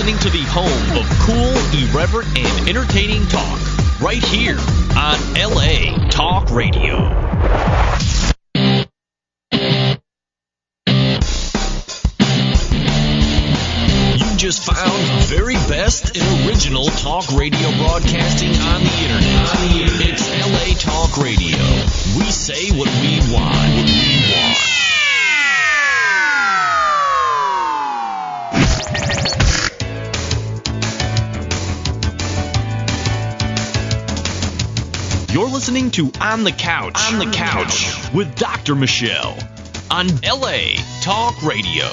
listening to the home of cool, irreverent, and entertaining talk. Right here on LA Talk Radio. You just found the very best and original talk radio broadcasting on the internet. It's LA Talk Radio. We say what we want. You're listening to On the Couch with Dr. Michelle on LA Talk Radio.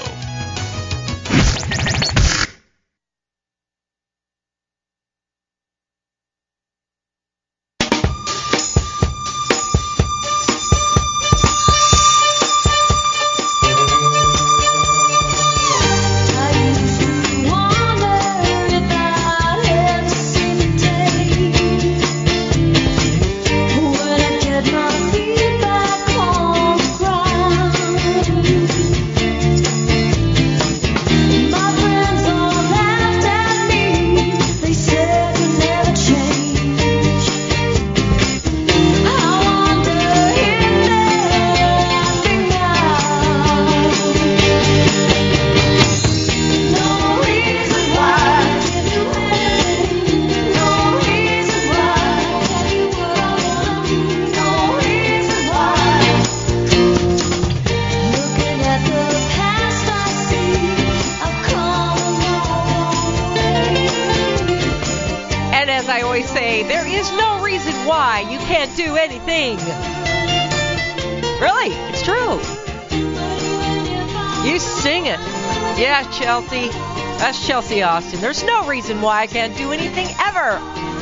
Chelsea. That's Chelsea Austin. There's no reason why I can't do anything ever.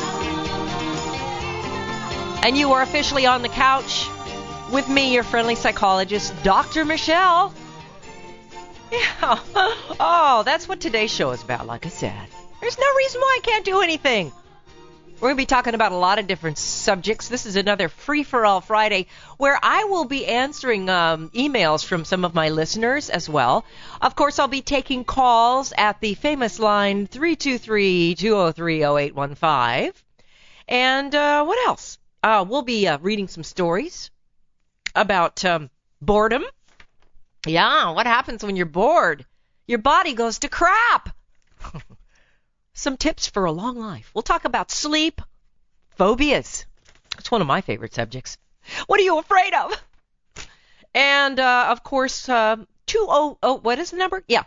And you are officially on the couch with me, your friendly psychologist, Dr. Michelle. Yeah. Oh, that's what today's show is about, like I said. There's no reason why I can't do anything. We're going to be talking about a lot of different subjects. This is another Free-for-All Friday where I will be answering emails from some of my listeners as well. Of course, I'll be taking calls at the famous line 323-203-0815. And what else? We'll be reading some stories about boredom. Yeah, what happens when you're bored? Your body goes to crap. Some tips for a long life. We'll talk about sleep, phobias. It's one of my favorite subjects. What are you afraid of? And, of course, what is the number? Yeah,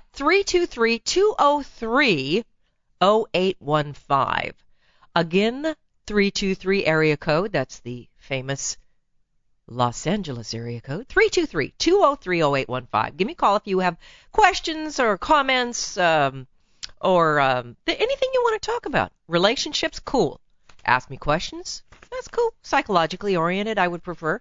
323-203-0815. Again, 323 area code. That's the famous Los Angeles area code. 323-203-0815. Give me a call if you have questions or comments, or anything you want to talk about. Relationships, cool. Ask me questions, that's cool. Psychologically oriented, I would prefer.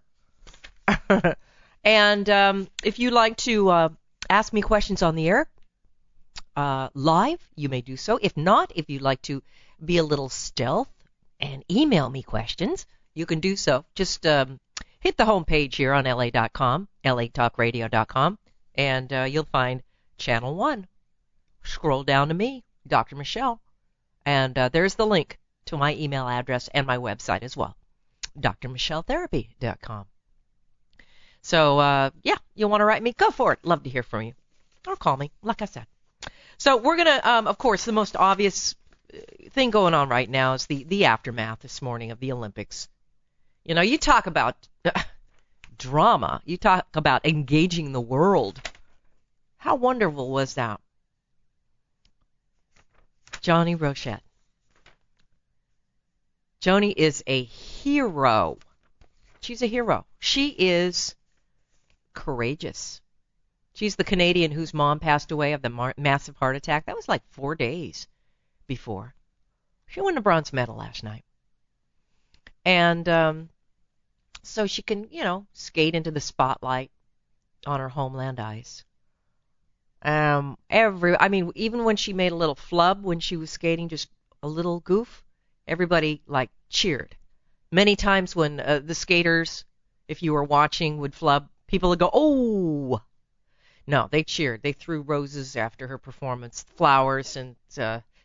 And if you'd like to ask me questions on the air, live, you may do so. If not, if you'd like to be a little stealth and email me questions, you can do so. Just hit the homepage here on LA.com, LATalkRadio.com, and you'll find Channel 1. Scroll down to me, Dr. Michelle, and there's the link to my email address and my website as well, drmichelletherapy.com. So, yeah, you want to write me? Go for it. Love to hear from you. Or call me, like I said. So we're going to, of course, the most obvious thing going on right now is the aftermath this morning of the Olympics. You know, you talk about drama. You talk about engaging the world. How wonderful was that? Johnny Rochette. Joni is a hero. She's a hero. She is courageous. She's the Canadian whose mom passed away of the massive heart attack. That was like 4 days before. She won a bronze medal last night. And so she can, skate into the spotlight on her homeland ice. Even when she made a little flub when she was skating, just a little goof, everybody cheered. Many times when the skaters, if you were watching, would flub, people would go, "Oh!" No, they cheered. They threw roses after her performance, flowers, and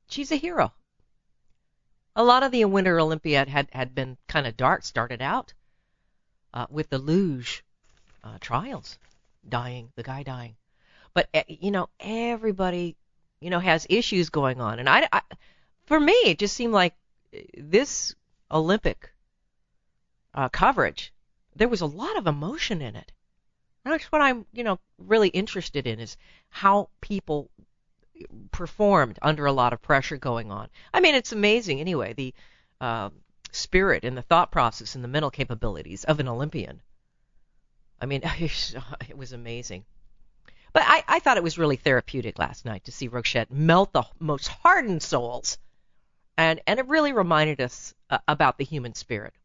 she's a hero. A lot of the Winter Olympiad had been kind of dark, started out with the luge trials, the guy dying. But, everybody, has issues going on. And I, for me, it just seemed like this Olympic coverage, there was a lot of emotion in it. And that's what I'm, really interested in, is how people performed under a lot of pressure going on. I mean, it's amazing anyway, the spirit and the thought process and the mental capabilities of an Olympian. I mean, it was amazing. But I thought it was really therapeutic last night to see Rochette melt the most hardened souls. And it really reminded us about the human spirit.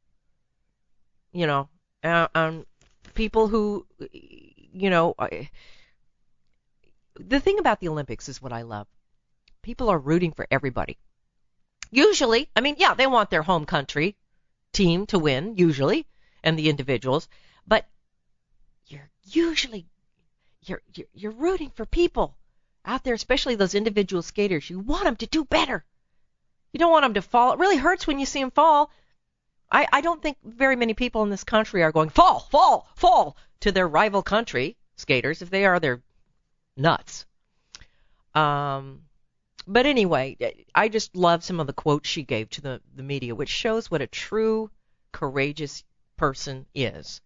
People who, the thing about the Olympics is what I love. People are rooting for everybody. Usually, they want their home country team to win, usually, and the individuals, but you're rooting for people out there, especially those individual skaters. You want them to do better. You don't want them to fall. It really hurts when you see them fall. I don't think very many people in this country are going, fall, fall, fall, to their rival country skaters. If they are, they're nuts. But anyway, I just love some of the quotes she gave to the media, which shows what a true, courageous person is.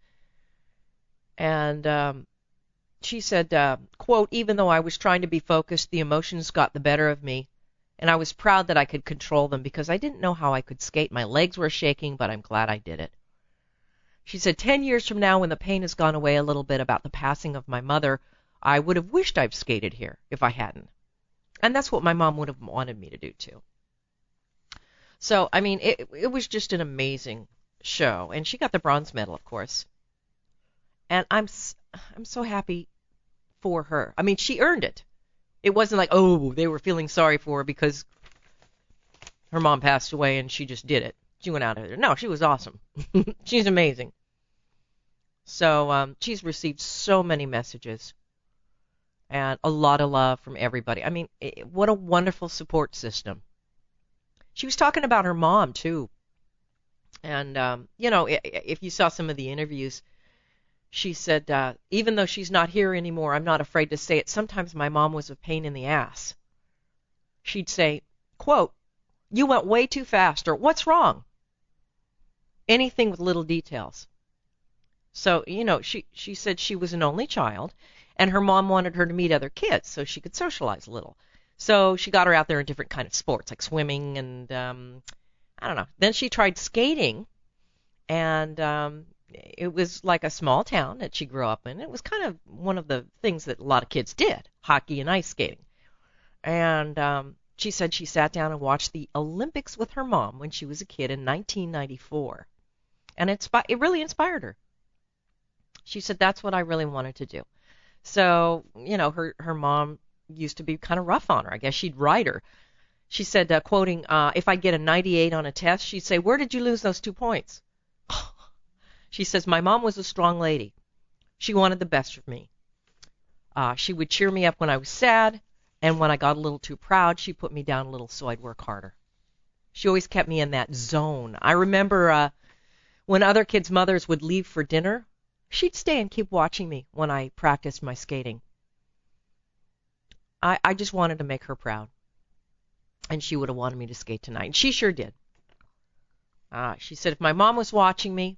And she said, quote, even though I was trying to be focused, the emotions got the better of me, and I was proud that I could control them because I didn't know how I could skate. My legs were shaking, but I'm glad I did it. She said, 10 years from now, when the pain has gone away a little bit about the passing of my mother, I would have wished I'd skated here if I hadn't. And that's what my mom would have wanted me to do, too. So, it was just an amazing show. And she got the bronze medal, of course. And I'm so happy for her. She earned it. It wasn't like, they were feeling sorry for her because her mom passed away and she just did it. She went out of there. No, she was awesome. She's amazing. So she's received so many messages and a lot of love from everybody. What a wonderful support system. She was talking about her mom, too. And, if you saw some of the interviews, she said, even though she's not here anymore, I'm not afraid to say it. Sometimes my mom was a pain in the ass. She'd say, quote, you went way too fast, or what's wrong? Anything with little details. So, she said she was an only child, and her mom wanted her to meet other kids so she could socialize a little. So she got her out there in different kind of sports, like swimming and, I don't know. Then she tried skating, and it was like a small town that she grew up in. It was kind of one of the things that a lot of kids did, hockey and ice skating. And she said she sat down and watched the Olympics with her mom when she was a kid in 1994. And it really inspired her. She said, that's what I really wanted to do. So, her mom used to be kind of rough on her. I guess she'd write her. She said, quoting, if I get a 98 on a test, she'd say, where did you lose those 2 points? She says, my mom was a strong lady. She wanted the best for me. She would cheer me up when I was sad, and when I got a little too proud, she put me down a little so I'd work harder. She always kept me in that zone. I remember when other kids' mothers would leave for dinner, she'd stay and keep watching me when I practiced my skating. I just wanted to make her proud. And she would have wanted me to skate tonight. And she sure did. She said if my mom was watching me,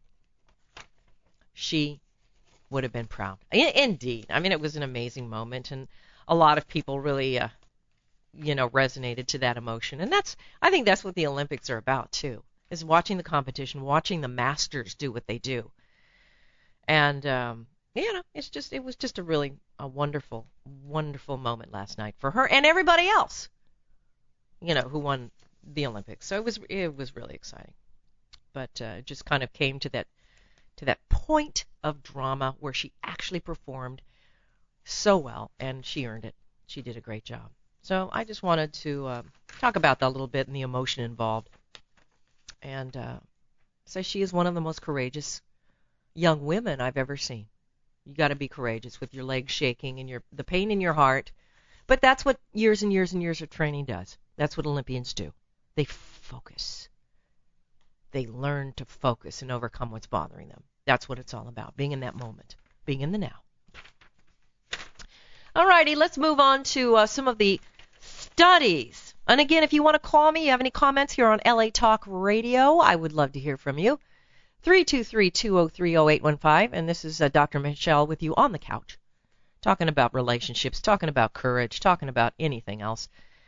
she would have been proud. Indeed. It was an amazing moment, and a lot of people really, resonated to that emotion. And I think that's what the Olympics are about, too, is watching the competition, watching the masters do what they do. And, it was just a wonderful, wonderful moment last night for her and everybody else, who won the Olympics. So it was really exciting. But it just kind of came to that point of drama where she actually performed so well, and she earned it. She did a great job. So I just wanted to talk about that a little bit and the emotion involved, and say she is one of the most courageous young women I've ever seen. You got to be courageous with your legs shaking and the pain in your heart, but that's what years and years and years of training does. That's what Olympians do. They focus. They learn to focus and overcome what's bothering them. That's what it's all about, being in that moment, being in the now. All righty, let's move on to some of the studies. And again, if you want to call me, you have any comments here on LA Talk Radio, I would love to hear from you. 323-203-0815, and this is Dr. Michelle with you on the couch, talking about relationships, talking about courage, talking about anything else.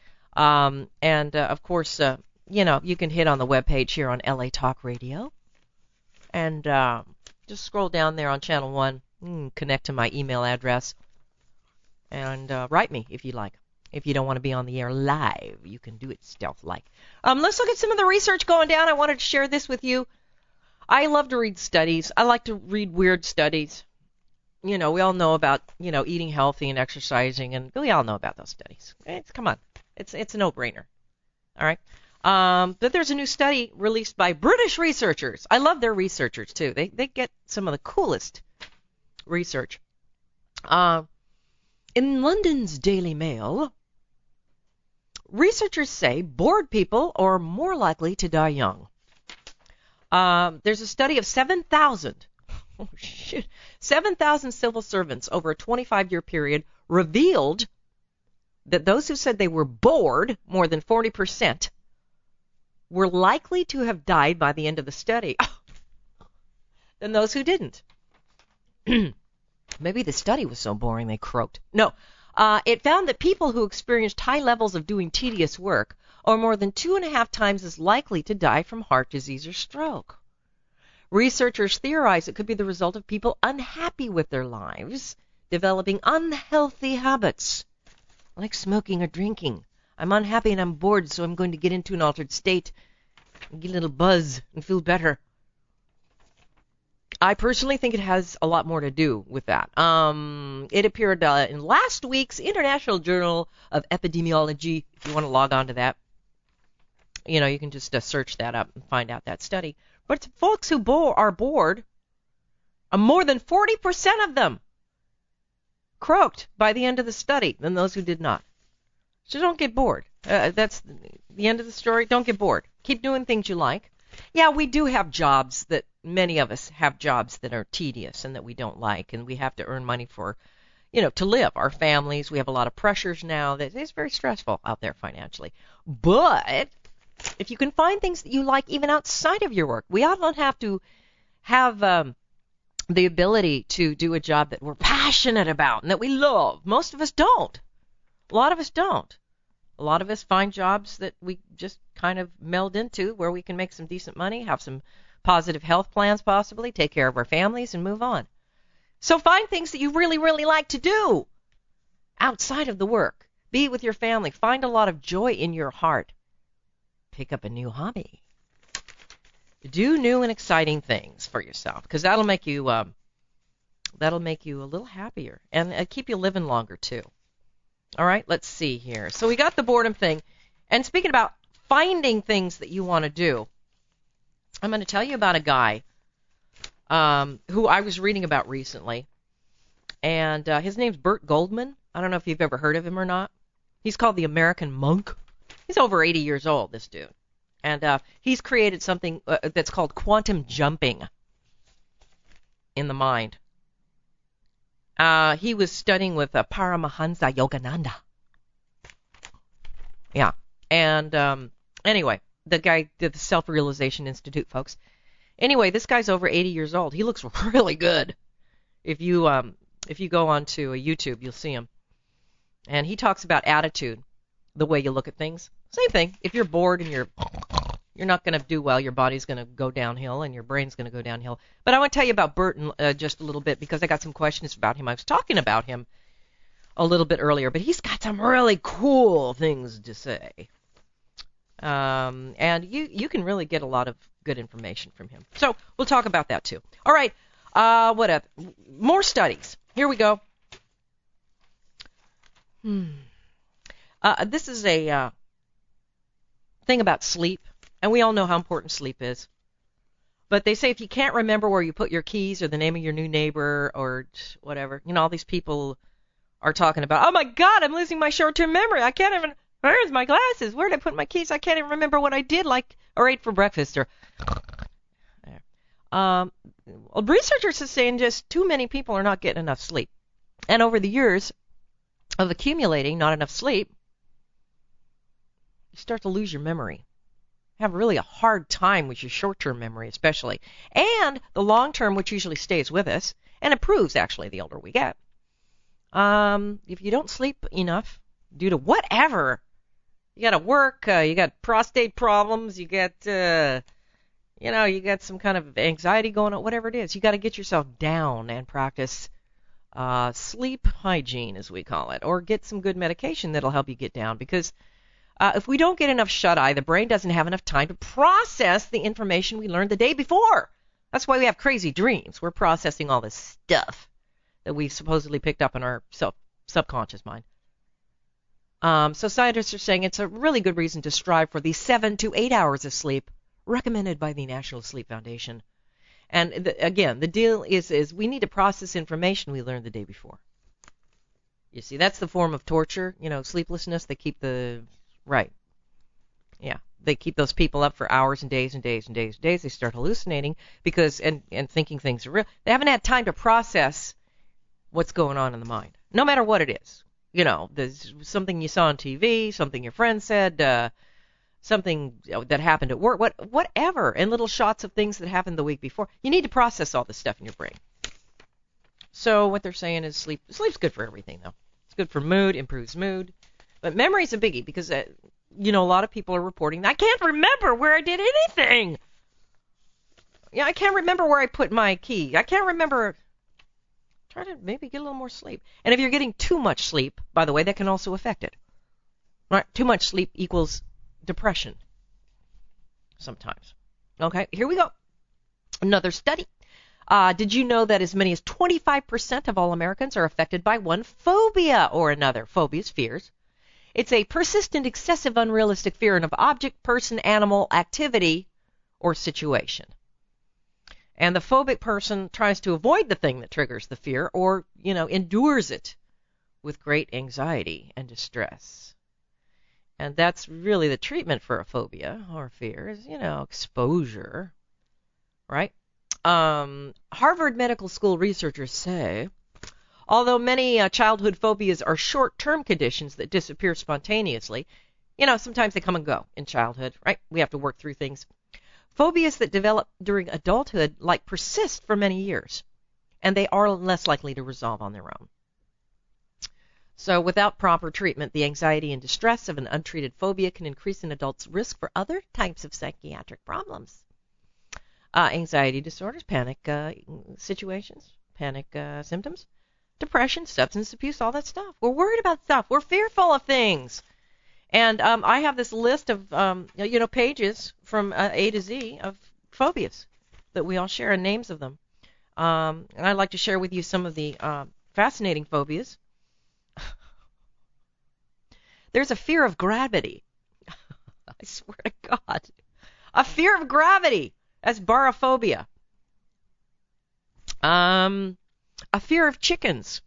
Of course, you can hit on the webpage here on LA Talk Radio, and just scroll down there on Channel 1, connect to my email address, and write me if you like. If you don't want to be on the air live, you can do it stealth-like. Let's look at some of the research going down. I wanted to share this with you. I love to read studies. I like to read weird studies. We all know about, eating healthy and exercising, and we all know about those studies. Come on. It's a no-brainer. All right? But there's a new study released by British researchers. I love their researchers, too. They get some of the coolest research. In London's Daily Mail, researchers say bored people are more likely to die young. There's a study of 7,000 civil servants over a 25-year period revealed that those who said they were bored, more than 40%, were likely to have died by the end of the study than those who didn't. Maybe the study was so boring they croaked. No, it found that people who experienced high levels of doing tedious work are more than 2.5 times as likely to die from heart disease or stroke. Researchers theorize it could be the result of people unhappy with their lives, developing unhealthy habits, like smoking or drinking. I'm unhappy and I'm bored, so I'm going to get into an altered state and get a little buzz and feel better. I personally think it has a lot more to do with that. It appeared in last week's International Journal of Epidemiology. If you want to log on to that, you can just search that up and find out that study. But folks who are bored, more than 40% of them croaked by the end of the study than those who did not. So don't get bored. That's the end of the story. Don't get bored. Keep doing things you like. Yeah, we do have jobs that many of us have jobs that are tedious and that we don't like, and we have to earn money for, to live. Our families, we have a lot of pressures now that it's very stressful out there financially. But if you can find things that you like even outside of your work, we all don't have to have the ability to do a job that we're passionate about and that we love. Most of us don't. A lot of us don't. A lot of us find jobs that we just kind of meld into where we can make some decent money, have some positive health plans possibly, take care of our families, and move on. So find things that you really, really like to do outside of the work. Be with your family. Find a lot of joy in your heart. Pick up a new hobby. Do new and exciting things for yourself, because that'll make you a little happier and keep you living longer too. All right, let's see here. So we got the boredom thing, and speaking about finding things that you want to do, I'm going to tell you about a guy who I was reading about recently, and his name's Burt Goldman. I don't know if you've ever heard of him or not. He's called the American Monk. He's over 80 years old, this dude. And he's created something that's called quantum jumping in the mind. He was studying with Paramahansa Yogananda. Yeah. And anyway, the guy did the Self-Realization Institute, folks. Anyway, this guy's over 80 years old. He looks really good. If you go onto YouTube, you'll see him. And he talks about attitude, the way you look at things. Same thing. If you're bored and you're not going to do well, your body's going to go downhill and your brain's going to go downhill. But I want to tell you about Burt just a little bit because I got some questions about him. I was talking about him a little bit earlier, but he's got some really cool things to say. And you can really get a lot of good information from him. So we'll talk about that too. All right. What else? More studies. Here we go. This is a thing about sleep, and we all know how important sleep is. But they say if you can't remember where you put your keys or the name of your new neighbor or whatever, all these people are talking about, oh my God, I'm losing my short-term memory. I can't even Where's my glasses? Where did I put my keys? I can't even remember what I did or ate for breakfast. Researchers are saying just too many people are not getting enough sleep. And over the years of accumulating not enough sleep, you start to lose your memory. Have really a hard time with your short-term memory especially. And the long-term, which usually stays with us and improves actually the older we get. If you don't sleep enough due to whatever, you got to work, you got prostate problems, you got, you got some kind of anxiety going on, whatever it is, you got to get yourself down and practice sleep hygiene, as we call it, or get some good medication that'll help you get down. Because if we don't get enough shut-eye, the brain doesn't have enough time to process the information we learned the day before. That's why we have crazy dreams. We're processing all this stuff that we supposedly picked up in our subconscious mind. So scientists are saying it's a really good reason to strive for the 7 to 8 hours of sleep recommended by the National Sleep Foundation. And again, the deal is we need to process information we learned the day before. You see, that's the form of torture, sleeplessness. They keep they keep those people up for hours and days and days and days and days. They start hallucinating because and thinking things are real. They haven't had time to process what's going on in the mind, no matter what it is. There's something you saw on TV, something your friend said, something that happened at work, whatever, and little shots of things that happened the week before. You need to process all this stuff in your brain. So what they're saying is sleep's good for everything, though. It's good for mood, improves mood. But memory's a biggie because, a lot of people are reporting, I can't remember where I did anything. I can't remember where I put my key. I can't remember. Try to maybe get a little more sleep. And if you're getting too much sleep, by the way, that can also affect it. Right? Too much sleep equals depression sometimes. Okay, here we go. Another study. Did you know that as many as 25% of all Americans are affected by one phobia or another? Phobias, fears. It's a persistent, excessive, unrealistic fear of object, person, animal, activity, or situation. And the phobic person tries to avoid the thing that triggers the fear or, endures it with great anxiety and distress. And that's really the treatment for a phobia or fear is, exposure, right? Harvard Medical School researchers say, although many childhood phobias are short-term conditions that disappear spontaneously, sometimes they come and go in childhood, right? We have to work through things. Phobias that develop during adulthood persist for many years, and they are less likely to resolve on their own. So without proper treatment, the anxiety and distress of an untreated phobia can increase an adult's risk for other types of psychiatric problems. Anxiety disorders, panic situations, panic symptoms, depression, substance abuse, all that stuff. We're worried about stuff. We're fearful of things. And I have this list of, pages from A to Z of phobias that we all share and names of them. And I'd like to share with you some of the fascinating phobias. There's a fear of gravity. I swear to God. A fear of gravity. That's barophobia. A fear of chickens.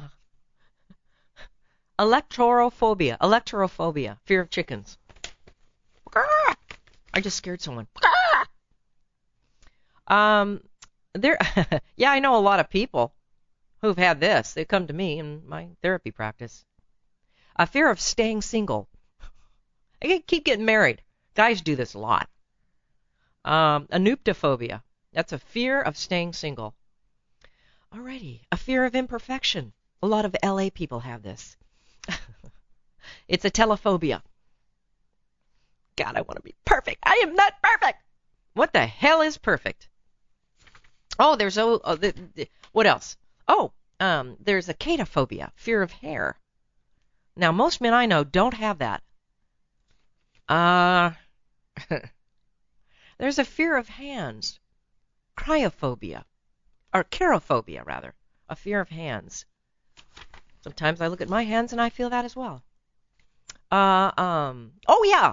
Electorophobia, fear of chickens. I just scared someone. I know a lot of people who've had this. They come to me in my therapy practice. A fear of staying single. I keep getting married. Guys do this a lot. Anuptophobia. That's a fear of staying single. Alrighty. A fear of imperfection. A lot of LA people have this. It's a telephobia. God, I want to be perfect. I am not perfect. What the hell is perfect? Oh, there's what else? Oh, there's a catophobia, fear of hair. Now, most men I know don't have that. There's a fear of hands, cryophobia, or cherophobia rather, a fear of hands. Sometimes I look at my hands and I feel that as well. Oh yeah,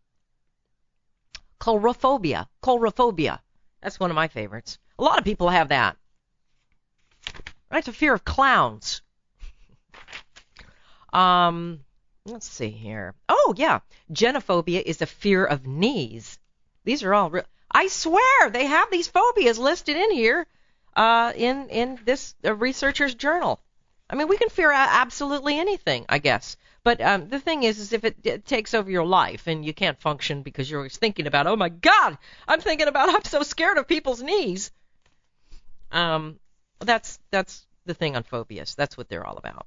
coulrophobia. That's one of my favorites. A lot of people have that. That's a fear of clowns. Let's see here. Oh, yeah. Genophobia is a fear of knees. These are all real. I swear they have these phobias listed in here in this researcher's journal. I mean, we can fear absolutely anything, I guess. But the thing is if it takes over your life and you can't function because you're always thinking about, oh, my God, I'm so scared of people's knees. That's the thing on phobias. That's what they're all about.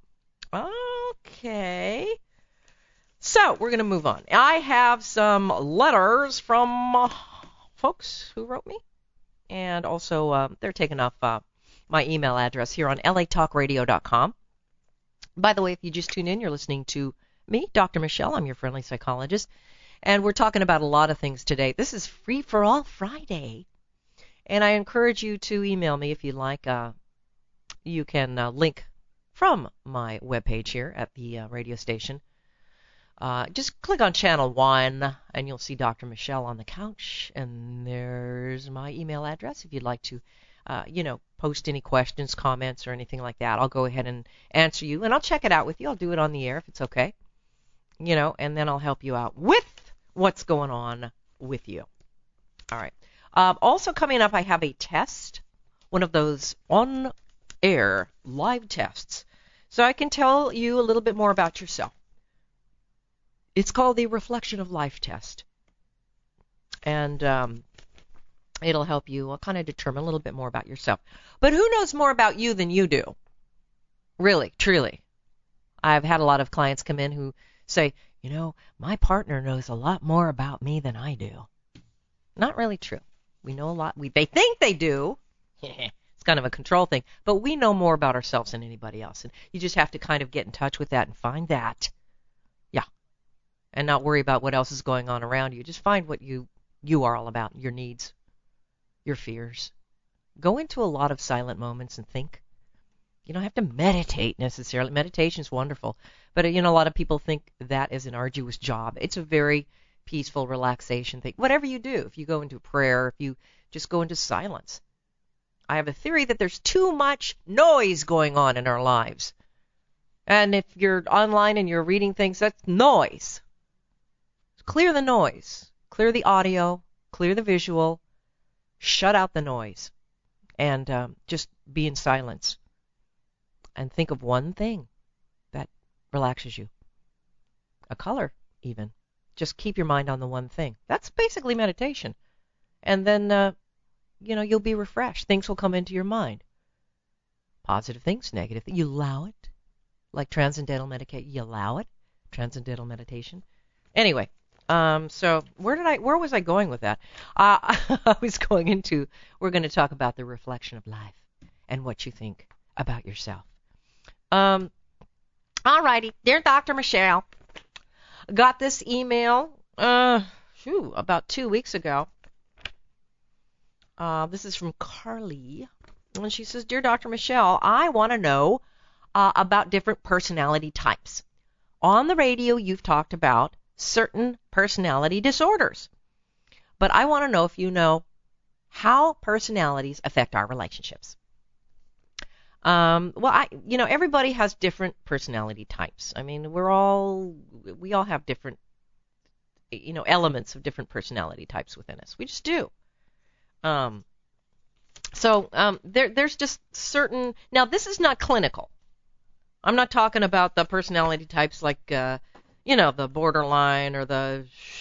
Okay. So we're going to move on. I have some letters from folks who wrote me. And also they're taking off my email address here on latalkradio.com. By the way, if you just tuned in, you're listening to me, Dr. Michelle. I'm your friendly psychologist. And we're talking about a lot of things today. This is Free for All Friday. And I encourage you to email me if you'd like. You can link from my webpage here at the radio station. Just click on Channel 1 and you'll see Dr. Michelle on the couch. And there's my email address if you'd like to, post any questions, comments, or anything like that. I'll go ahead and answer you, and I'll check it out with you. I'll do it on the air if it's okay. And then I'll help you out with what's going on with you. All right. Also coming up, I have a test, one of those on-air live tests, so I can tell you a little bit more about yourself. It's called the Reflection of Life test, and it'll help you kind of determine a little bit more about yourself. But who knows more about you than you do? Really, truly. I've had a lot of clients come in who say, my partner knows a lot more about me than I do. Not really true. We know a lot. They think they do. It's kind of a control thing. But we know more about ourselves than anybody else. And you just have to kind of get in touch with that and find that. Yeah. And not worry about what else is going on around you. Just find what you are all about, your needs, your fears. Go into a lot of silent moments and think. You don't have to meditate necessarily. Meditation's wonderful. But, a lot of people think that is an arduous job. It's a very peaceful relaxation thing. Whatever you do, if you go into prayer, if you just go into silence. I have a theory that there's too much noise going on in our lives. And if you're online and you're reading things, that's noise. Clear the noise. Clear the audio. Clear the visual. Shut out the noise. And just be in silence. And think of one thing that relaxes you. A color, even. Just keep your mind on the one thing. That's basically meditation. And then, you'll be refreshed. Things will come into your mind. Positive things, negative things. You allow it. Like transcendental meditation. You allow it. Transcendental meditation. Anyway, so where was I going with that? I was going into, we're going to talk about the reflection of life and what you think about yourself. All righty. Dear Dr. Michelle, got this email, about 2 weeks ago. This is from Carly. And she says, Dear Dr. Michelle, I want to know about different personality types. On the radio, you've talked about certain personality disorders. But I want to know if you know how personalities affect our relationships. Everybody has different personality types. I mean, we all have different, elements of different personality types within us. We just do. There's just certain. Now, this is not clinical. I'm not talking about the personality types like, the borderline or the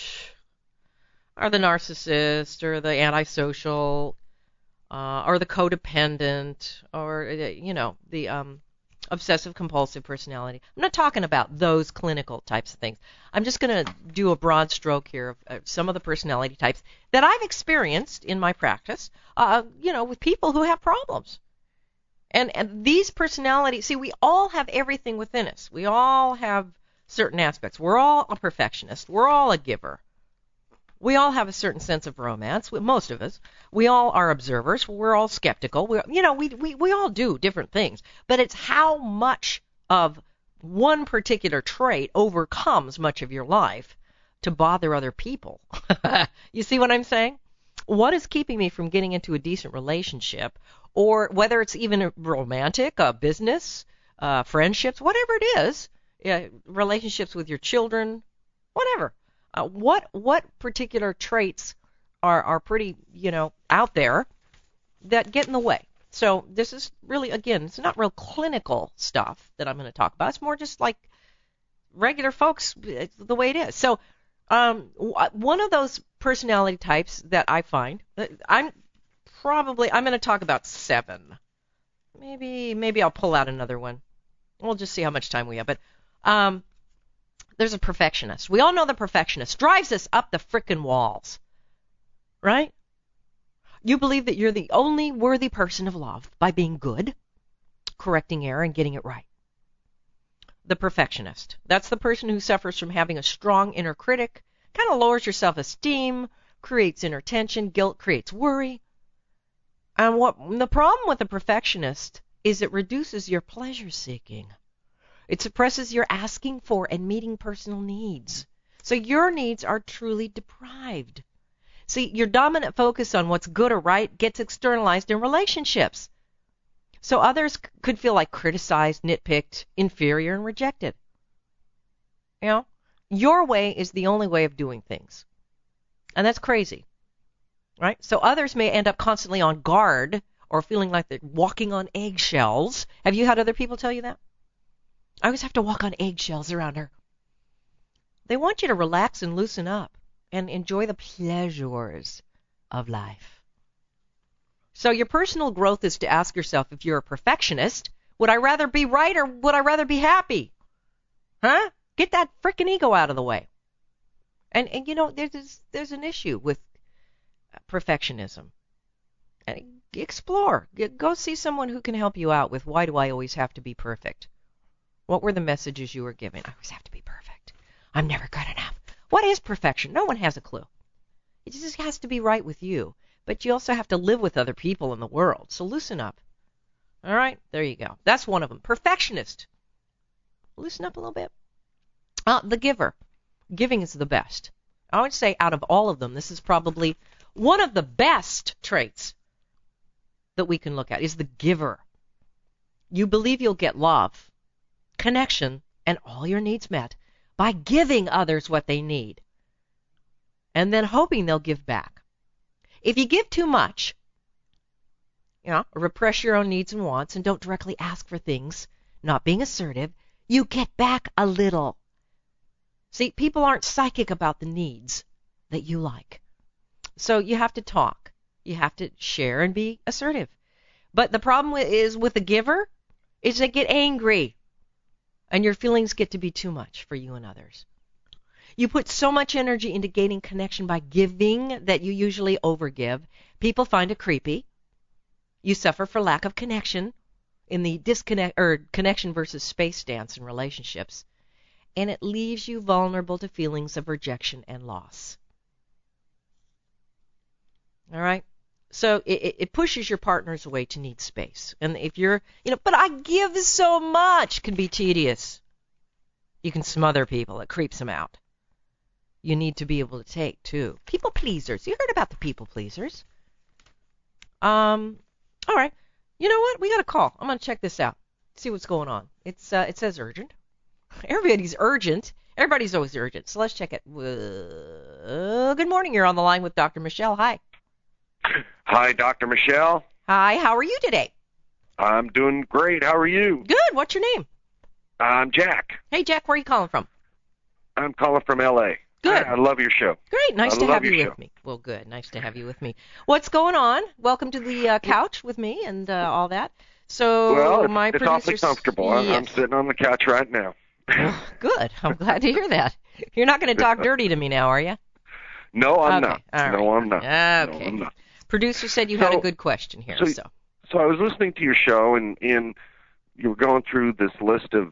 narcissist or the antisocial. Or the codependent, or, the obsessive-compulsive personality. I'm not talking about those clinical types of things. I'm just going to do a broad stroke here of some of the personality types that I've experienced in my practice, with people who have problems. And these personalities, we all have everything within us. We all have certain aspects. We're all a perfectionist. We're all a giver. We all have a certain sense of romance, most of us. We all are observers. We're all skeptical. We all do different things. But it's how much of one particular trait overcomes much of your life to bother other people. You see what I'm saying? What is keeping me from getting into a decent relationship, or whether it's even a romantic, a business, friendships, whatever it is, relationships with your children, whatever. What particular traits are pretty, out there that get in the way? So this is really, again, it's not real clinical stuff that I'm going to talk about. It's more just like regular folks, the way it is. So one of those personality types that I find, I'm going to talk about 7. Maybe I'll pull out another one. We'll just see how much time we have. But there's a perfectionist. We all know the perfectionist drives us up the frickin' walls, right? You believe that you're the only worthy person of love by being good, correcting error, and getting it right. The perfectionist. That's the person who suffers from having a strong inner critic, kind of lowers your self-esteem, creates inner tension, guilt creates worry. And the problem with the perfectionist is it reduces your pleasure seeking. It suppresses your asking for and meeting personal needs. So your needs are truly deprived. See, your dominant focus on what's good or right gets externalized in relationships. So others could feel like criticized, nitpicked, inferior, and rejected. Your way is the only way of doing things. And that's crazy, right? So others may end up constantly on guard or feeling like they're walking on eggshells. Have you had other people tell you that? I always have to walk on eggshells around her. They want you to relax and loosen up and enjoy the pleasures of life. So your personal growth is to ask yourself, if you're a perfectionist, would I rather be right or would I rather be happy? Huh? Get that frickin' ego out of the way. And there's an issue with perfectionism. And explore. Go see someone who can help you out with, why do I always have to be perfect? What were the messages you were given? I always have to be perfect. I'm never good enough. What is perfection? No one has a clue. It just has to be right with you. But you also have to live with other people in the world. So loosen up. All right? There you go. That's one of them. Perfectionist. Loosen up a little bit. The giver. Giving is the best. I would say out of all of them, this is probably one of the best traits that we can look at, is the giver. You believe you'll get love, connection, and all your needs met by giving others what they need, and then hoping they'll give back. If you give too much, repress your own needs and wants and don't directly ask for things, not being assertive, you get back a little. See, people aren't psychic about the needs that you like. So you have to talk. You have to share and be assertive. But the problem with the giver is they get angry. And your feelings get to be too much for you and others. You put so much energy into gaining connection by giving that you usually overgive. People find it creepy. You suffer for lack of connection in the connection versus space dance in relationships. And it leaves you vulnerable to feelings of rejection and loss. All right? So it pushes your partners away to need space. And if you're, but I give so much, can be tedious. You can smother people. It creeps them out. You need to be able to take, too. People pleasers. You heard about the people pleasers. All right. You know what? We got a call. I'm going to check this out. See what's going on. It says urgent. Everybody's urgent. Everybody's always urgent. So let's check it. Good morning. You're on the line with Dr. Michelle. Hi. Hi, Dr. Michelle. Hi. How are you today? I'm doing great. How are you? Good. What's your name? I'm Jack. Hey, Jack. Where are you calling from? I'm calling from L.A. Good. I love your show. Great. Nice to have you with me. Well, good. Nice to have you with me. What's going on? Welcome to the couch with me and all that. So it's awfully comfortable. Yes. I'm sitting on the couch right now. Well, good. I'm glad to hear that. You're not going to talk dirty to me now, are you? No, I'm not. All no, right. I'm not. Okay. No, I'm not. Producer said you had a good question here. So I was listening to your show, and you were going through this list of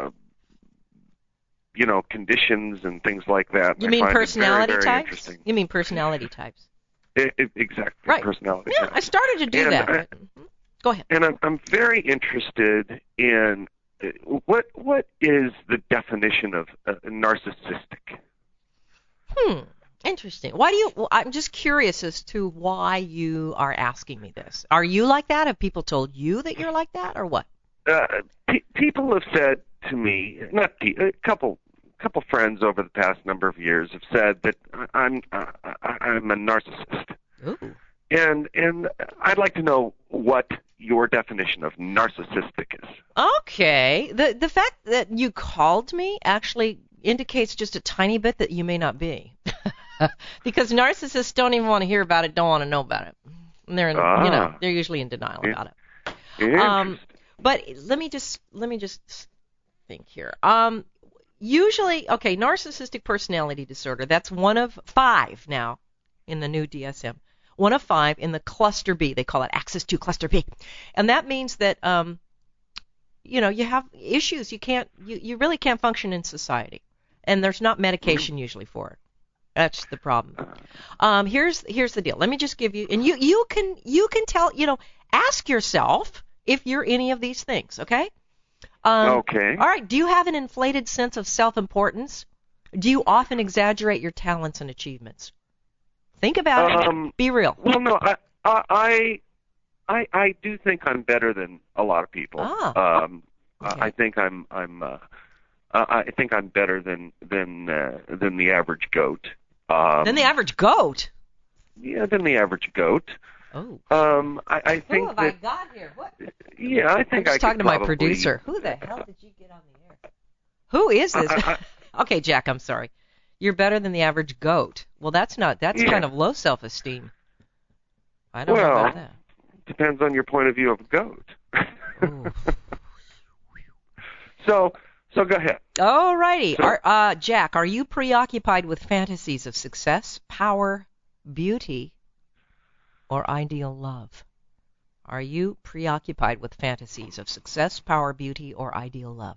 conditions and things like that. You mean personality very, very types? Interesting. You mean personality types? Exactly. Right. Personality. Yeah, types. I started to do that. Go ahead. And I'm very interested in what is the definition of narcissistic? Interesting. I'm just curious as to why you are asking me this. Are you like that? Have people told you that you're like that, or what? People have said to me, a couple friends over the past number of years have said that I'm a narcissist. Ooh. And I'd like to know what your definition of narcissistic is. Okay. The fact that you called me actually indicates just a tiny bit that you may not be. Because narcissists don't even want to hear about it, don't want to know about it. And they're they're usually in denial about it. But let me just think here. Usually, okay, narcissistic personality disorder, that's one of 5 now in the new DSM. One of 5 in the cluster B. They call it Axis 2 cluster B. And that means that you have issues. You really can't function in society. And there's not medication usually for it. That's the problem. Here's the deal. Let me just give you, and you can tell, ask yourself if you're any of these things, okay? Okay. All right. Do you have an inflated sense of self-importance? Do you often exaggerate your talents and achievements? Think about it. Be real. Well, no, I do think I'm better than a lot of people. Okay. I think I think I'm better than the average goat. Than the average goat? Yeah, than the average goat. Oh. I think Who have I got here? What? Yeah, I think I'm just talking to my producer. Who the hell did you get on the air? Who is this? Okay, Jack, I'm sorry. You're better than the average goat. Well, that's kind of low self-esteem. I don't know about that. Depends on your point of view of a goat. So go ahead. All righty. Jack, are you preoccupied with fantasies of success, power, beauty, or ideal love? Are you preoccupied with fantasies of success, power, beauty, or ideal love?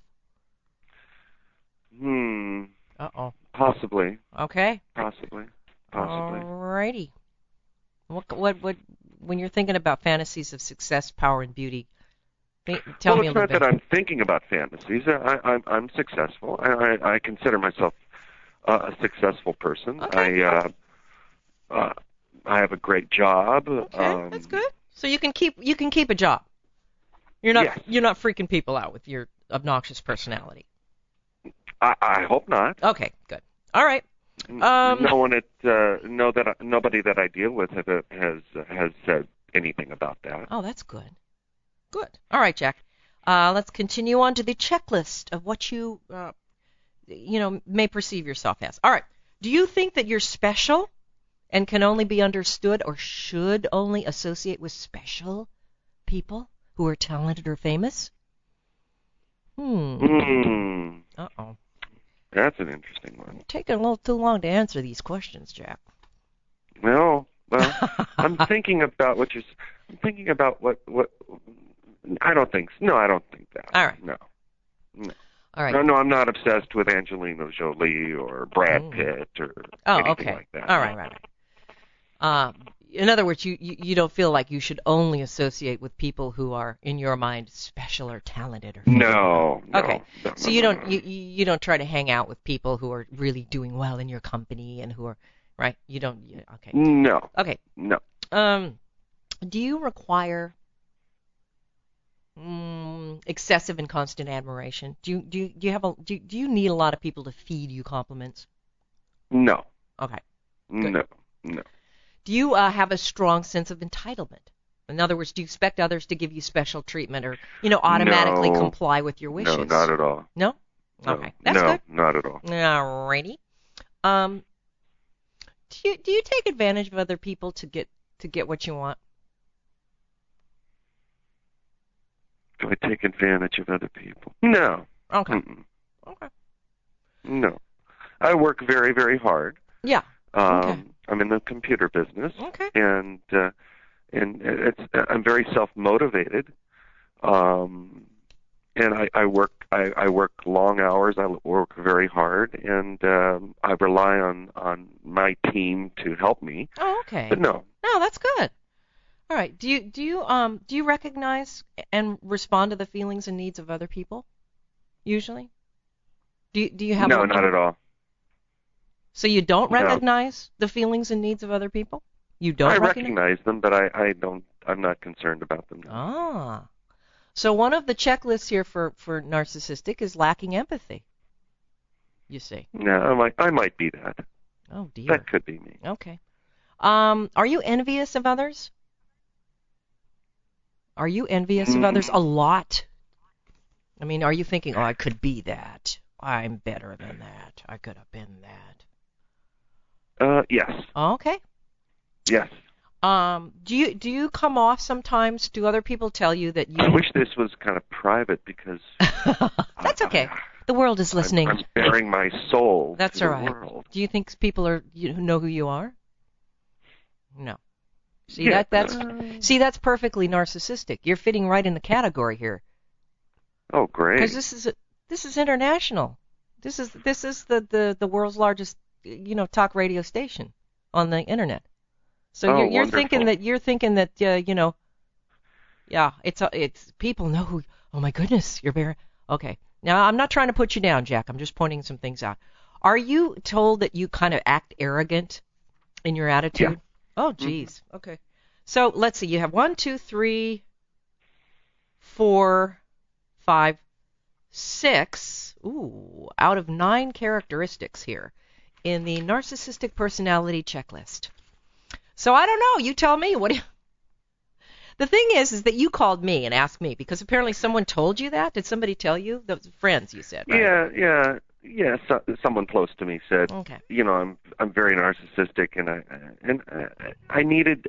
Uh-oh. Possibly. Okay. Possibly. All righty. What when you're thinking about fantasies of success, power, and beauty, tell me a little bit. Well, it's not that I'm thinking about fantasies. I'm successful. I consider myself a successful person. Okay. I have a great job. Okay, that's good. So you can keep a job. You're not freaking people out with your obnoxious personality. I hope not. Okay, good. All right. Nobody that I deal with has said anything about that. Oh, that's good. Good. All right, Jack. Let's continue on to the checklist of what you may perceive yourself as. All right. Do you think that you're special and can only be understood or should only associate with special people who are talented or famous? Uh-oh. That's an interesting one. You're taking a little too long to answer these questions, Jack. Well, I'm thinking about what I don't think so. No, I don't think that. All right. No. All right. No, I'm not obsessed with Angelina Jolie or Brad Pitt or anything like that. All right. In other words, you don't feel like you should only associate with people who are, in your mind, special or talented or famous. No. Okay. So you don't try to hang out with people who are really doing well in your company and who are right. You don't. Okay. No. Okay. No. Do you require excessive and constant admiration? Do you need a lot of people to feed you compliments? No. Okay. Good. No. Do you have a strong sense of entitlement? In other words, do you expect others to give you special treatment or, automatically comply with your wishes? No, not at all. No? No. Okay. That's good. No, not at all. All righty. Do you take advantage of other people to get what you want? Do I take advantage of other people? No. Okay. Mm-mm. Okay. No. I work very, very hard. Yeah. Okay. I'm in the computer business. Okay. And I'm very self-motivated. And I work long hours. I work very hard, and I rely on my team to help me. Oh, okay. But no. No, that's good. All right. Do you recognize and respond to the feelings and needs of other people? Usually. Do you have? No, not at all. So you don't recognize the feelings and needs of other people? You don't. I recognize them, but I don't. I'm not concerned about them. Ah. So one of the checklists here for narcissistic is lacking empathy. You see. No, I might be that. Oh dear. That could be me. Okay. Are you envious of others? Are you envious of others a lot? I mean, are you thinking, oh, I could be that. I'm better than that. I could have been that. Yes. Okay. Yes. Do you come off sometimes? Do other people tell you that you? I wish this was kind of private because. That's okay. The world is listening. I'm bearing my soul. That's to all the right. world. Do you think people who know who you are? No. See Yeah. that's perfectly narcissistic. You're fitting right in the category here. Oh, great. Because this is international. This is the world's largest talk radio station on the internet. So you're thinking that yeah, it's people know who. Oh my goodness, you're very okay. Now I'm not trying to put you down, Jack. I'm just pointing some things out. Are you told that you kind of act arrogant in your attitude? Yeah. Oh, geez. Okay. So let's see. You have 1, 2, 3, 4, 5, 6. Ooh, out of 9 characteristics here in the narcissistic personality checklist. So I don't know. You tell me. What do you? The thing is that you called me and asked me because apparently someone told you that. Did somebody tell you? Those friends, you said, right? Yeah. Someone close to me said, okay. I'm very narcissistic, and I needed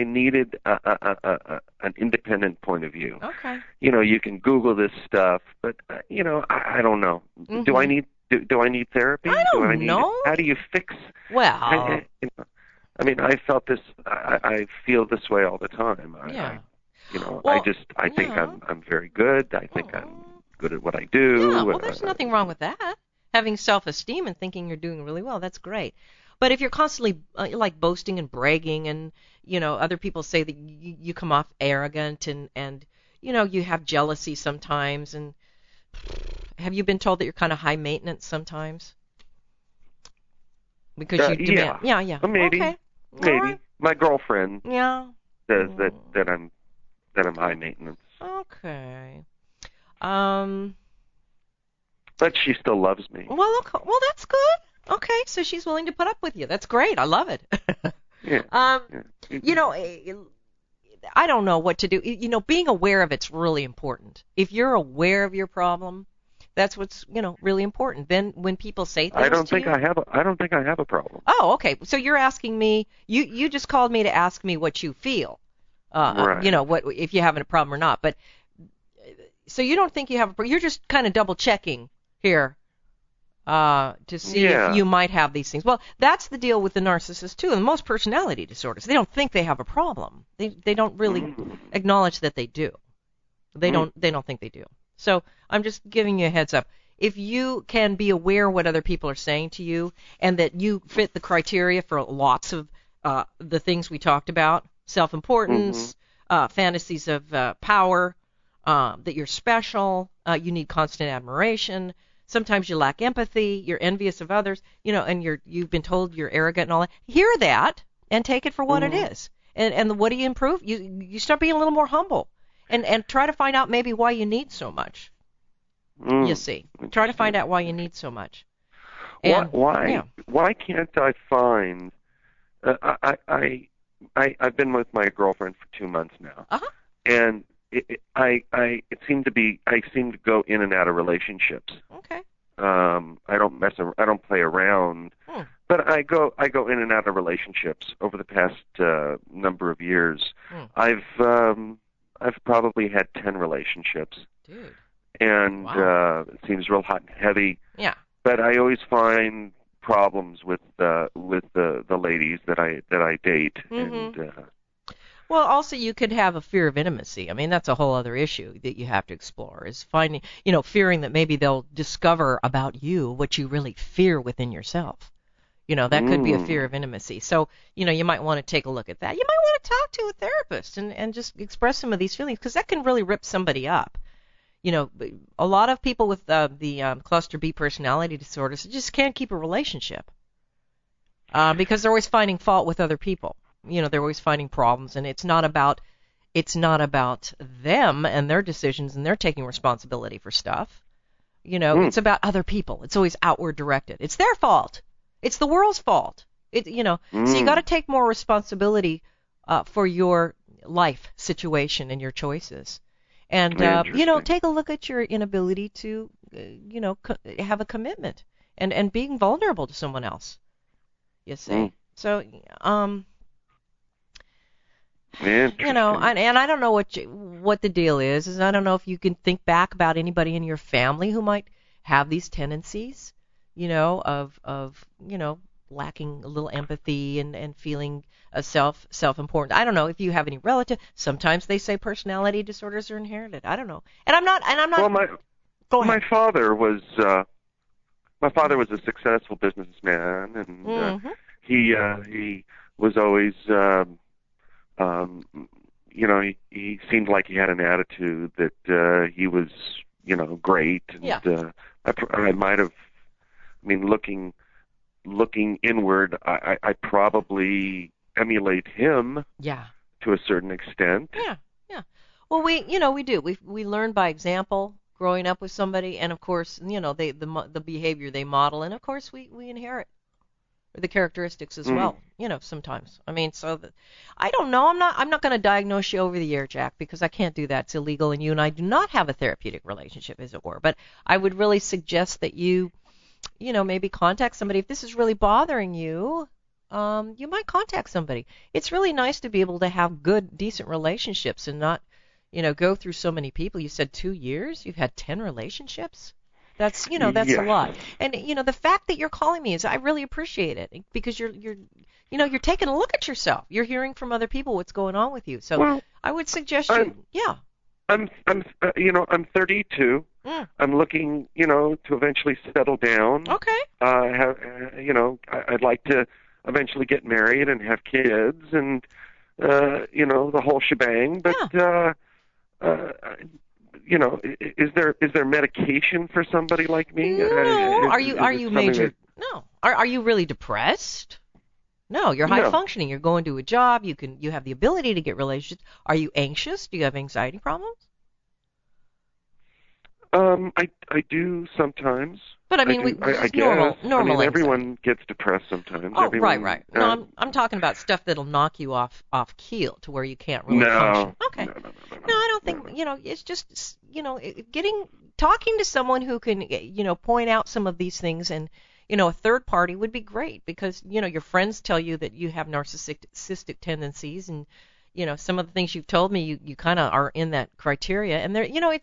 an independent point of view. Okay. You can Google this stuff, but I don't know. Mm-hmm. Do I need therapy? I don't know. How do you fix? Well, I felt this. I feel this way all the time. I think I'm very good. I think I'm good at what I do. Yeah, well, there's nothing wrong with that. Having self-esteem and thinking you're doing really well, that's great. But if you're constantly like boasting and bragging, and other people say that you come off arrogant, and you have jealousy sometimes, and have you been told that you're kind of high maintenance sometimes? Because you demand. Yeah. Maybe. Okay. Maybe. Right. My girlfriend says that I'm high maintenance. Okay. But she still loves me. Well, that's good. Okay, so she's willing to put up with you. That's great. I love it. Yeah. I don't know what to do. Being aware of it's really important. If you're aware of your problem, that's what's really important. Then when people say things I don't think I have a problem. Oh, okay. So you're asking me. You just called me to ask me what you feel. Right. What if you're having a problem or not. But so you don't think you have a problem. You're just kind of double checking here to see if you might have these things. Well, that's the deal with the narcissist too, and most personality disorders. They don't think they have a problem. They don't really acknowledge that they do. They don't think they do. So I'm just giving you a heads up. If you can be aware what other people are saying to you, and that you fit the criteria for lots of the things we talked about, self-importance, fantasies of power, that you're special, you need constant admiration. Sometimes you lack empathy, you're envious of others, and you've been told you're arrogant and all that. Hear that and take it for what it is. And what do you improve? You start being a little more humble and try to find out maybe why you need so much. You see. Try to find out why you need so much. And, why can't I find I've been with my girlfriend for 2 months now. And I seem to go in and out of relationships. Okay. I don't play around. But I go in and out of relationships over the past number of years. I've probably had 10 relationships. Dude. And it seems real hot and heavy. Yeah. But I always find problems with the ladies that I date. And well, also you could have a fear of intimacy. I mean, that's a whole other issue that you have to explore, is finding, fearing that maybe they'll discover about you what you really fear within yourself. That could be a fear of intimacy. So, you might want to take a look at that. You might want to talk to a therapist and just express some of these feelings, because that can really rip somebody up. A lot of people with the cluster B personality disorders just can't keep a relationship because they're always finding fault with other people. They're always finding problems, and it's not about It's not about them and their decisions and they're taking responsibility for stuff. It's about other people. It's always outward directed. It's their fault. It's the world's fault. So you got to take more responsibility for your life situation and your choices. And, take a look at your inability to, have a commitment and being vulnerable to someone else. You see? So, and I don't know what the deal is I don't know if you can think back about anybody in your family who might have these tendencies, of lacking a little empathy and feeling self-important. I don't know if you have any relative. Sometimes they say personality disorders are inherited. I don't know. And I'm not. Well, Go ahead. My father was a successful businessman, and he was always. He seemed like he had an attitude that he was, great. And I might have, looking inward, I probably emulate him to a certain extent. Yeah. Well, we do. We learn by example, growing up with somebody, and of course, the behavior they model, and of course we inherit the characteristics as well, sometimes. I don't know. I'm not going to diagnose you over the air, Jack, because I can't do that. It's illegal, and you and I do not have a therapeutic relationship, as it were. But I would really suggest that you, maybe contact somebody. If this is really bothering you, you might contact somebody. It's really nice to be able to have good, decent relationships and not, go through so many people. You said 2 years? You've had 10 relationships? That's a lot. And the fact that you're calling me I really appreciate it, because you're taking a look at yourself. You're hearing from other people what's going on with you. So I would suggest I'm 32. I'm looking, to eventually settle down. Okay. I'd like to eventually get married and have kids and the whole shebang, but is there medication for somebody like me? No. Are you major? No. Are you really depressed? No, you're high functioning. You're going to a job. You have the ability to get relationships. Are you anxious? Do you have anxiety problems? I do sometimes. But I normal. Everyone gets depressed sometimes. Oh, right. No, I'm talking about stuff that'll knock you off keel to where you can't really function. Okay. No, I don't think. It's just talking to someone who can point out some of these things, and a third party would be great, because your friends tell you that you have narcissistic tendencies, and some of the things you've told me you kind of are in that criteria, and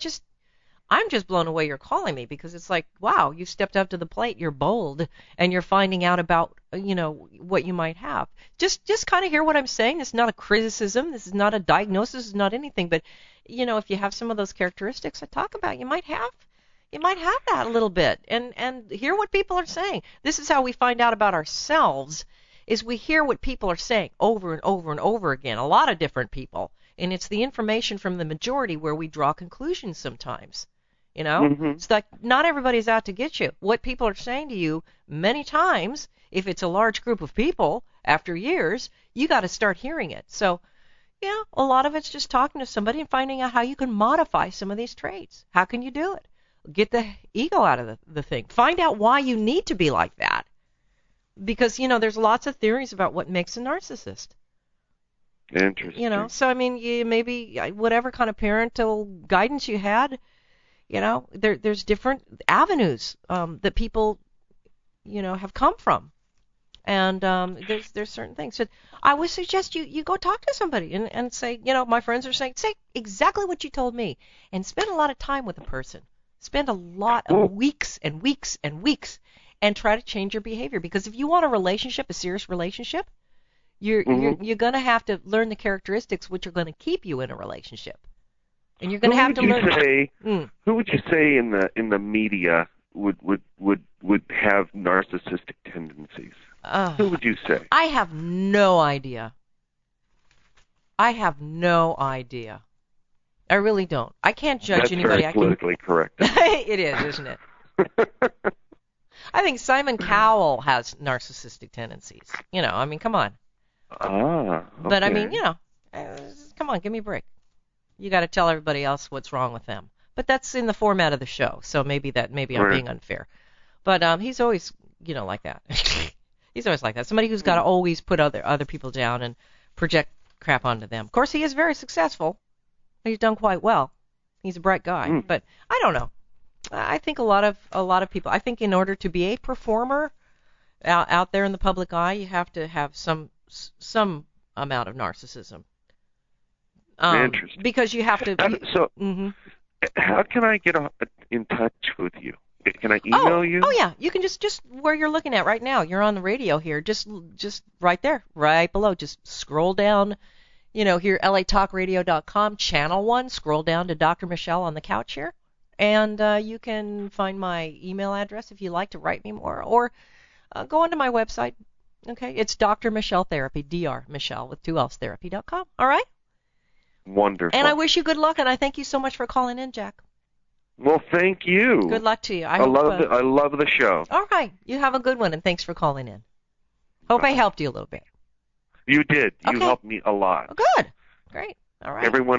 I'm just blown away you're calling me, because it's like, wow, you stepped up to the plate, you're bold, and you're finding out about, what you might have. Just kind of hear what I'm saying. This is not a criticism. This is not a diagnosis. This is not anything. But, if you have some of those characteristics I talk about, you might have that a little bit, and hear what people are saying. This is how we find out about ourselves, is we hear what people are saying over and over and over again, a lot of different people. And it's the information from the majority where we draw conclusions sometimes. It's like not everybody's out to get you. What people are saying to you many times, if it's a large group of people after years, you got to start hearing it. So, a lot of it's just talking to somebody and finding out how you can modify some of these traits. How can you do it? Get the ego out of the thing. Find out why you need to be like that. Because, there's lots of theories about what makes a narcissist. Interesting. So maybe whatever kind of parental guidance you had, there's different avenues that people, have come from, and there's certain things. So I would suggest you go talk to somebody and say, my friends are saying, say exactly what you told me, and spend a lot of time with a person. Spend a lot of weeks and weeks and weeks, and try to change your behavior. Because if you want a serious relationship, you're going to have to learn the characteristics which are going to keep you in a relationship. And you're going to have to learn. Who would you say in the media would have narcissistic tendencies? Who would you say? I have no idea. I really don't. I can't judge anybody. That's very politically correct. It is, isn't it? I think Simon Cowell has narcissistic tendencies. Come on. Okay. But come on, give me a break. You got to tell everybody else what's wrong with them. But that's in the format of the show, so maybe I'm Right. being unfair. But he's always, like that. He's always like that. Somebody who's got to always put other people down and project crap onto them. Of course, he is very successful. He's done quite well. He's a bright guy. But I don't know. I think a lot of people. I think in order to be a performer out there in the public eye, you have to have some amount of narcissism. Interesting. Because you have to. How can I get in touch with you? Can I email you? Oh yeah, you can just where you're looking at right now. You're on the radio here. Just right there, right below. Just scroll down. Here, latalkradio.com, channel 1. Scroll down to Dr. Michelle on the couch here, and you can find my email address if you'd like to write me more, or go onto my website. Okay, it's Dr. Michelle Therapy, Dr. Michelle with 2 L's therapy.com. All right. Wonderful. And I wish you good luck, and I thank you so much for calling in, Jack. Well, thank you. Good luck to you. I love the show. All right, you have a good one, and thanks for calling in. Hope I helped you a little bit. You did. You Okay. helped me a lot. Oh, good. Great. All right. Everyone,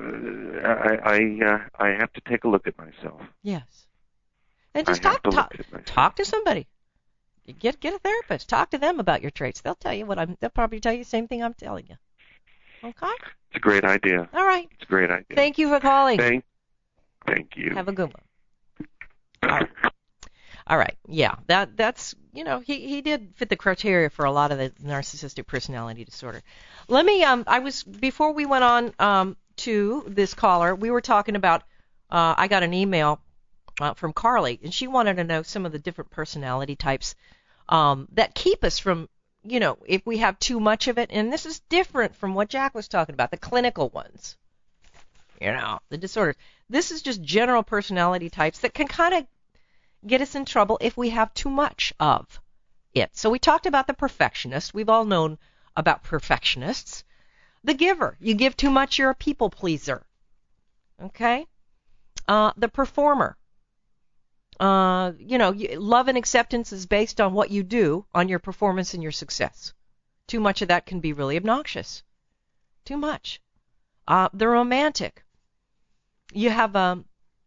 I have to take a look at myself. Yes. And just I have to look at myself. talk to somebody. Get a therapist. Talk to them about your traits. They'll tell you they'll probably tell you the same thing I'm telling you. Okay? It's a great idea. All right. It's a great idea. Thank you for calling. Thank you. Have a good one. All right. Yeah. That's he did fit the criteria for a lot of the narcissistic personality disorder. Let me before we went on to this caller, we were talking about I got an email from Carly, and she wanted to know some of the different personality types that keep us from, if we have too much of it. And this is different from what Jack was talking about, the clinical ones, the disorders. This is just general personality types that can kind of get us in trouble if we have too much of it. So we talked about the perfectionist. We've all known about perfectionists. The giver. You give too much, you're a people pleaser. Okay? The performer. Love and acceptance is based on what you do, on your performance and your success. Too much of that can be really obnoxious. Too much. The romantic. You have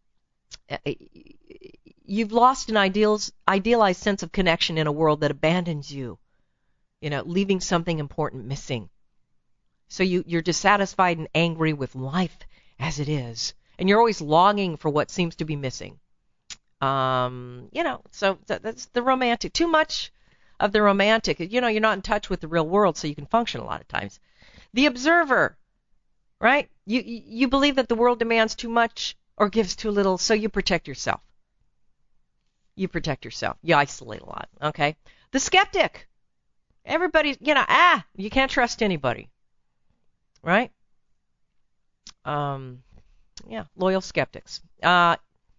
you've lost an idealized sense of connection in a world that abandons you. Leaving something important missing. So you're dissatisfied and angry with life as it is, and you're always longing for what seems to be missing. So that's the romantic. Too much of the romantic. You're not in touch with the real world, so you can function a lot of times. The observer, right? You believe that the world demands too much or gives too little, so you protect yourself. You isolate a lot, okay? The skeptic. Everybody, you can't trust anybody, right? Loyal skeptics. The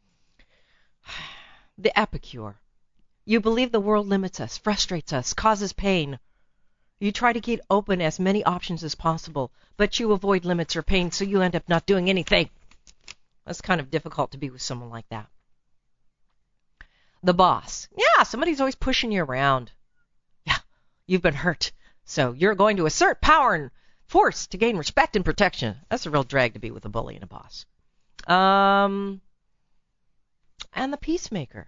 epicure. You believe the world limits us, frustrates us, causes pain. You try to keep open as many options as possible, but you avoid limits or pain, so you end up not doing anything. That's kind of difficult to be with someone like that. The boss. Yeah, somebody's always pushing you around. Yeah, you've been hurt, so you're going to assert power and force to gain respect and protection. That's a real drag to be with a bully and a boss. And the peacemaker.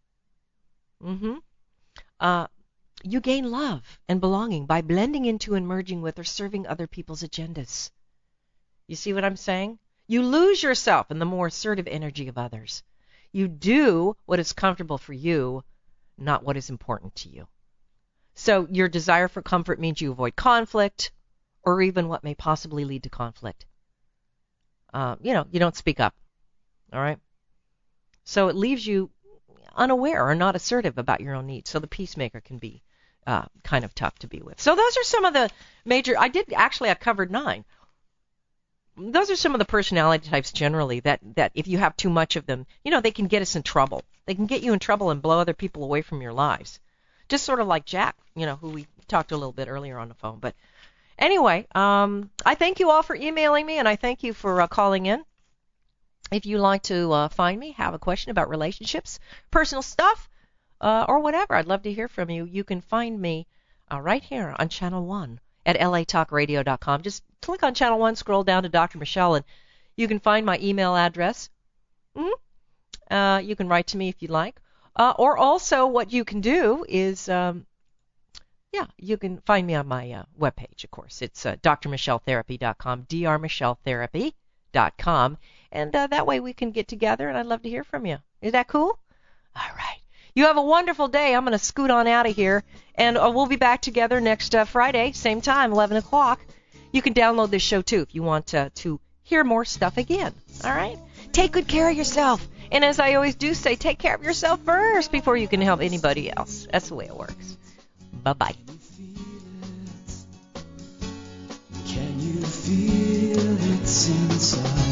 You gain love and belonging by blending into and merging with or serving other people's agendas. You see what I'm saying? You lose yourself in the more assertive energy of others. You do what is comfortable for you, not what is important to you. So your desire for comfort means you avoid conflict or even what may possibly lead to conflict. You don't speak up. All right? So it leaves you unaware or not assertive about your own needs. So the peacemaker can be kind of tough to be with. So those are some of the major. I covered 9. Those are some of the personality types generally that if you have too much of them, they can get us in trouble. They can get you in trouble and blow other people away from your lives. Just sort of like Jack, who we talked to a little bit earlier on the phone. But anyway, I thank you all for emailing me, and I thank you for calling in. If you'd like to find me, have a question about relationships, personal stuff, or whatever, I'd love to hear from you. You can find me right here on Channel 1 at latalkradio.com. Just click on Channel 1, scroll down to Dr. Michelle, and You can find my email address. You can write to me if you'd like. Or also what you can do is, you can find me on my webpage, of course. It's drmichelletherapy.com, drmichelletherapy.com. And that way we can get together, and I'd love to hear from you. Is that cool? All right. You have a wonderful day. I'm going to scoot on out of here, and we'll be back together next Friday, same time, 11 o'clock. You can download this show, too, if you want to hear more stuff again. All right? Take good care of yourself. And as I always do say, take care of yourself first before you can help anybody else. That's the way it works. Bye-bye. Can you feel it inside?